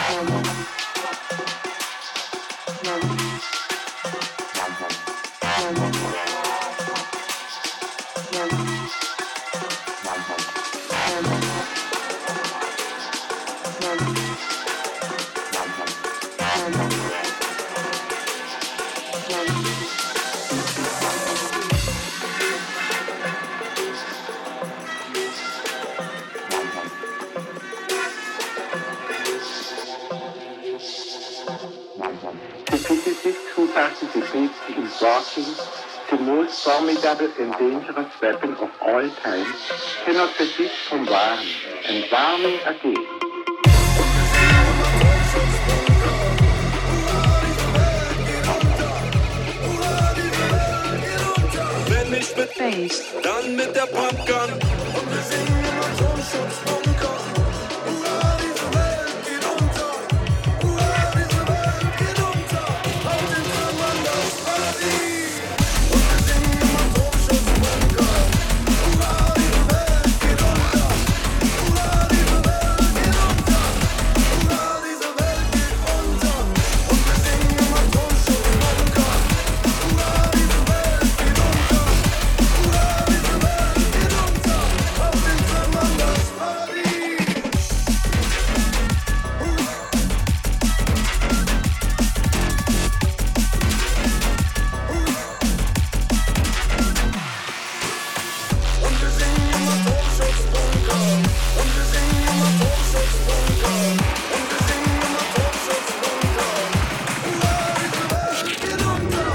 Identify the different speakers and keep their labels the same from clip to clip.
Speaker 1: The most formidable and dangerous weapon of all time cannot desist from warning, and warning again.
Speaker 2: Wenn nicht mit Bass, dann mit der Pumpgun. Und wir singen im Atomschutzbunker. Hurra, diese Welt geht unter. Hurra, diese Welt geht unter. Haut den Trümmern das Paradies. Und wir singen im Atomschutzbunker. Hurra, diese Welt geht unter. Hurra, diese Welt geht unter. Hurra, diese Welt geht unter. Und wir singen im Atomschutzbunker. Hurra, diese Welt geht unter. Hurra, diese Welt geht unter. Haut den Trümmern das Paradies. Und wir singen im Atomschutzbunker. Und wir singen im Atomschutzbunker. Und wir singen im Atomschutzbunker. Hurra, diese Welt geht unter.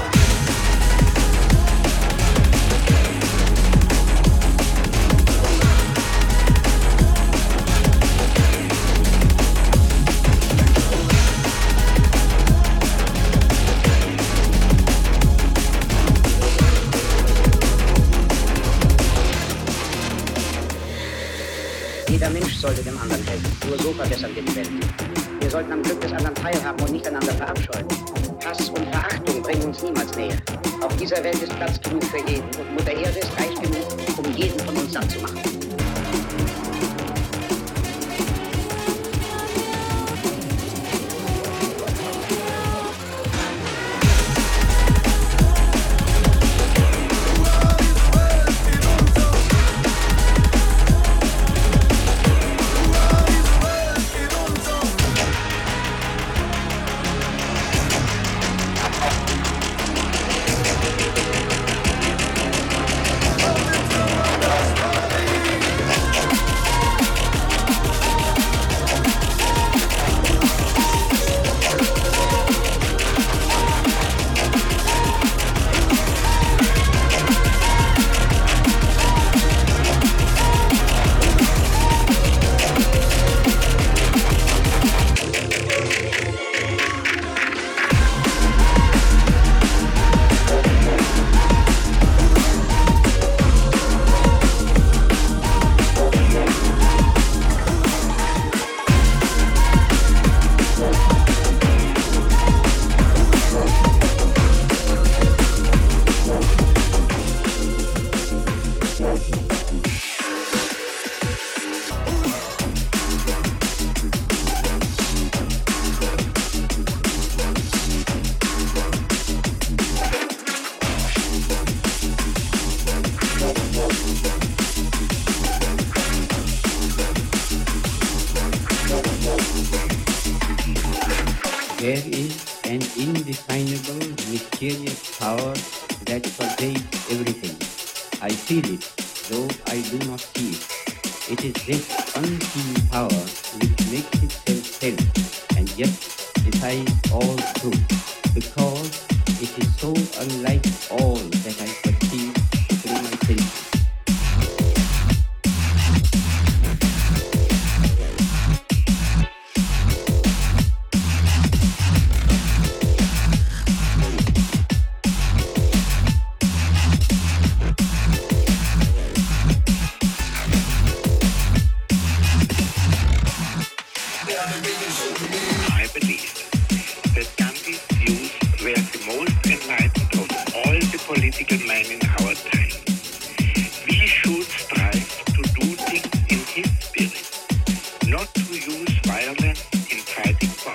Speaker 3: Jeder Mensch sollte dem anderen helfen. Nur so verbessern wir die Welt. Wir sollten am Glück des anderen teilhaben und nicht einander verabscheuen. Hass und Verachtung bringen uns niemals näher. Auf dieser Welt ist Platz genug für jeden und Mutter Erde ist reich genug, um jeden von uns satt zu machen.
Speaker 4: There is an indefinable, mysterious power that pervades everything. I feel it, though I do not see it. It is this unseen power which makes itself felt and yet defies all truth, because it is so unlike all that I perceive through my senses.
Speaker 1: I believe that Gandhi's views were the most enlightened of all the political men in our time. We should strive to do things in his spirit, not to use violence in fighting for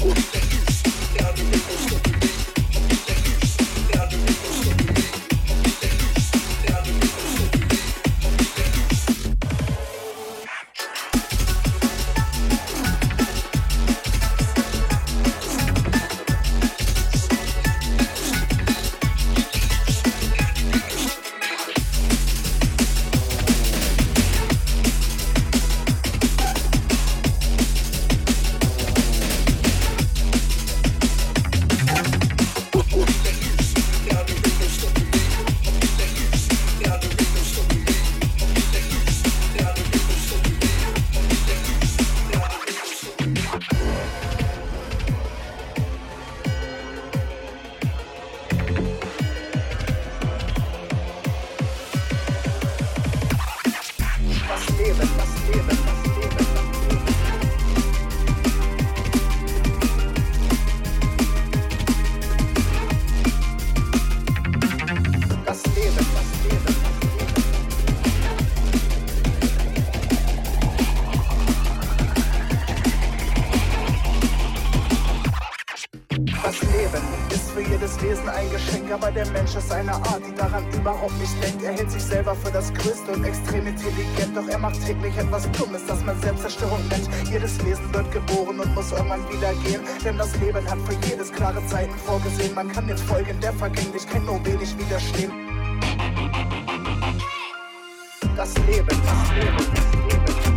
Speaker 5: Aber der Mensch ist eine Art, die daran überhaupt nicht denkt. Er hält sich selber für das Größte und extrem intelligent. Doch er macht täglich etwas Dummes, das man Selbstzerstörung nennt. Jedes Wesen wird geboren und muss irgendwann wieder gehen. Denn das Leben hat für jedes klare Zeiten vorgesehen. Man kann den Folgen der Vergänglichkeit nur wenig widerstehen. Das Leben, das Leben, das Leben.